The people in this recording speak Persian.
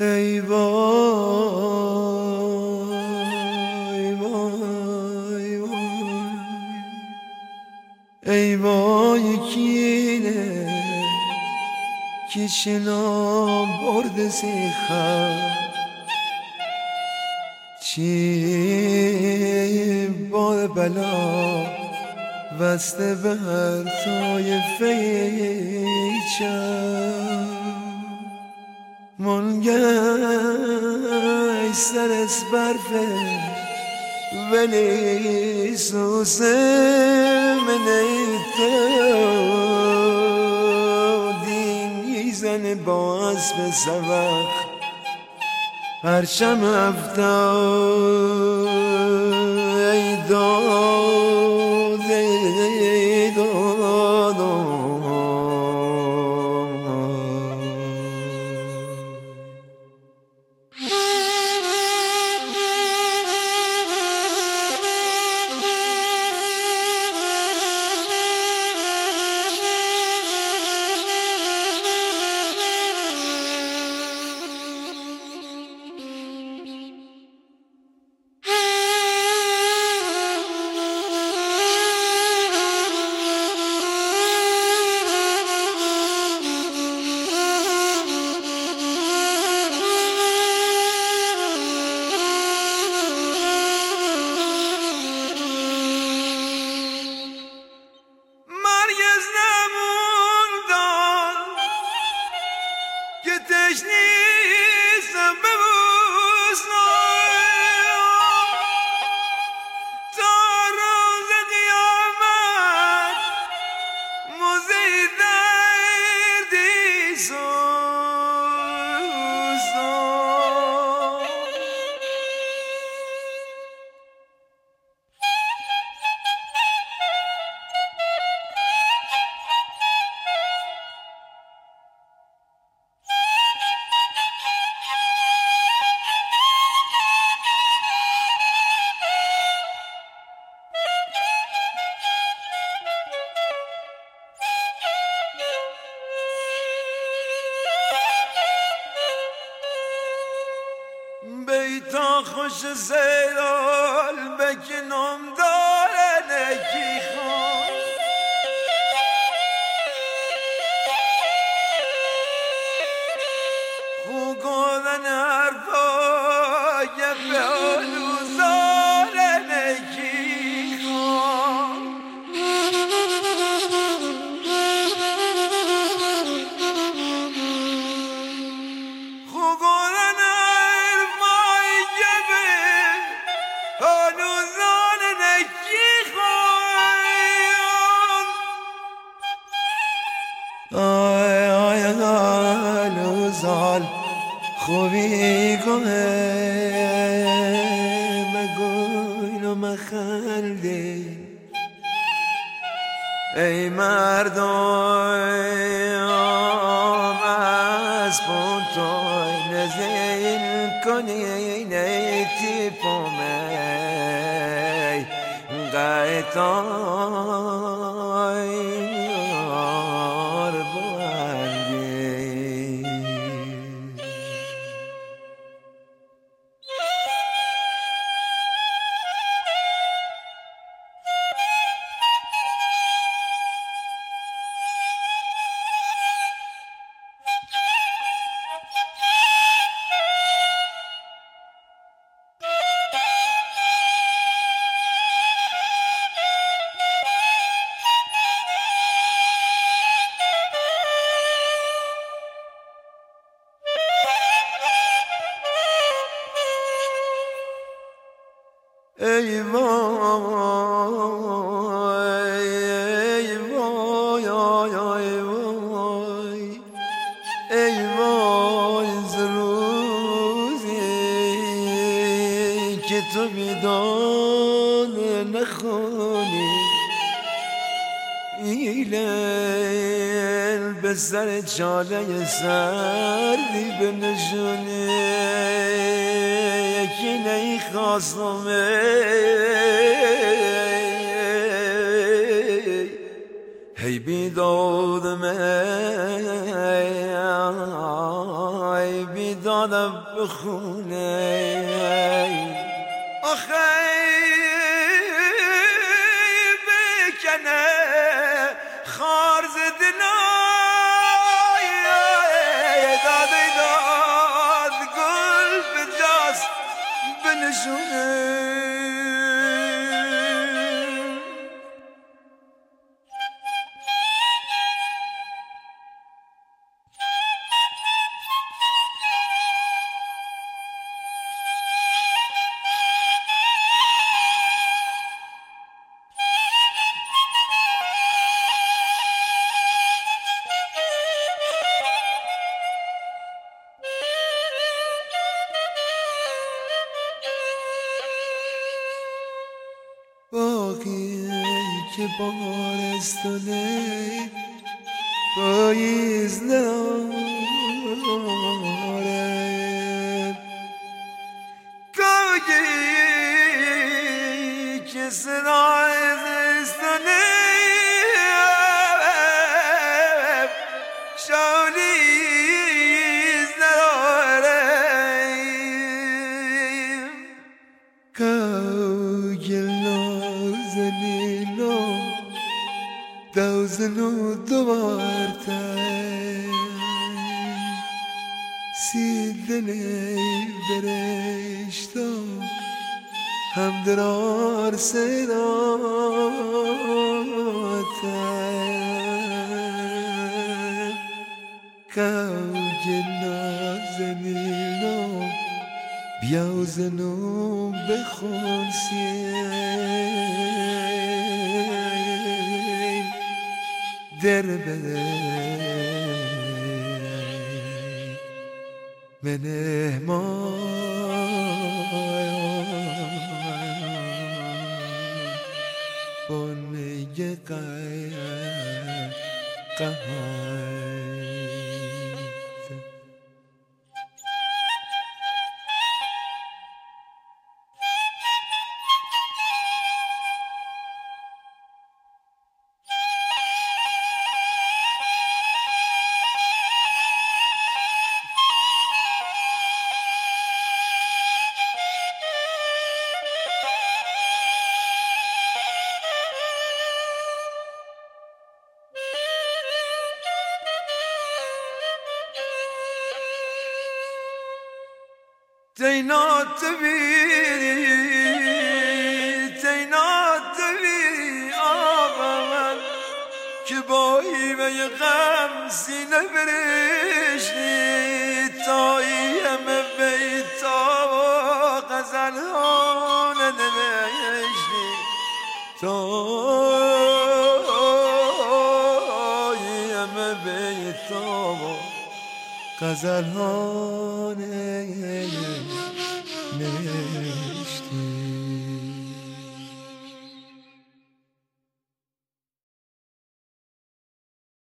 ای وای وای وای، ای وای کینه کشنا برد سیخم چی با بلا وسته به هر طایفه چم منگه سر از برفه ولی سوسه من تو دین زن با اسب سبخ پرچم افتاد ای داد ای داد تشنیسم به بوسنای تا روز قیامت موزه دردی سوزم بیتا خوش سیرال بکنم داره نکی خون خوگادن حرفا یه بهالوزاره نکی خون آی آی لوزال خوبی کنه مگوین و مخلدی ای مردم از پونتوی نزین کنی نیتی پومی قیتای ای وای ای وای آی آی وای ای وای ز روزی که تو بیدان نخونی ایلیل به سر چاله سردی بنشونی یکی نیخواستم هی بیدادم ای بیداد دادم بخونه آخه بکنه خارز دلای داده داد گل به دست بنشونه باقی که بارستانه پاییز نداره گاهی که صدای زستانه شالیز نداره دوزنو دوارتای سیدنی برشتا هم درار سراتای کوج نازنینو بیازنو بخون در بده مهمان بنیه قهر تینات بی آقا من که با ایمه غم سینه برشتی تا ایمه بیتا و غزل ها ننوشتی تا ایمه بیتا و غزل ها نوشتی